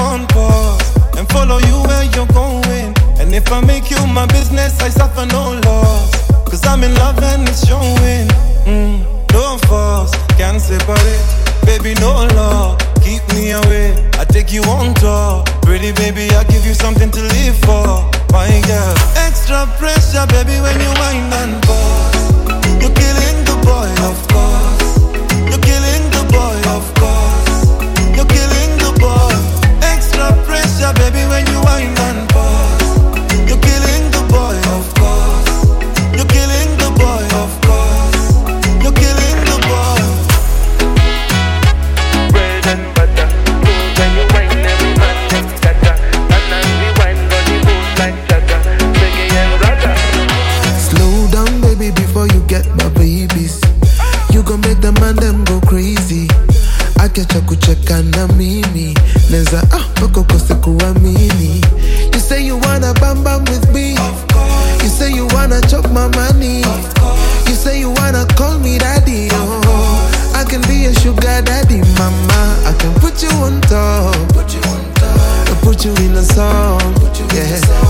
on pause and follow you where you're going. And if I make you my business, I suffer no loss. Cause I'm in love and it's showing. No force, can't separate. Baby, no law, keep me away. I take you on tour. Pretty baby, I give you something to live for. My girl, extra pressure, baby, when you wind and pause. You're killing the boy, of course. You're killing the boy, of course. You're killing the boy. Extra pressure, baby, when you wind and pause. You're killing the boy, of course. You're killing the boy, of course. You're killing the boy. Bread and butter, rules when you wine, every man them scatter. And as we wine, body moves like chatter. Reggae and rata. Slow down, baby, before you get my babies. You gon' make the man them go crazy. Akecha kucheka na mimi neza bako kose kuamini. You say you wanna bam bam with me. You say you wanna chop my money. You say you wanna call me daddy. Oh, I can be a sugar daddy, mama. I can put you on top. Put you in a song. Yeah.